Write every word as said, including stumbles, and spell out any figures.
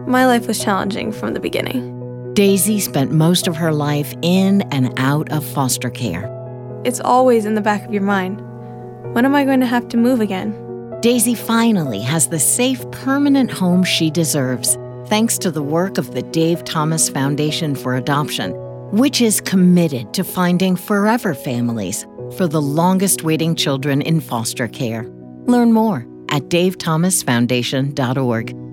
My life was challenging from the beginning. Daisy spent most of her life in and out of foster care. It's always in the back of your mind. When am I going to have to move again? Daisy finally has the safe, permanent home she deserves, thanks to the work of the Dave Thomas Foundation for Adoption, which is committed to finding forever families for the longest-waiting children in foster care. Learn more at dave thomas foundation dot org.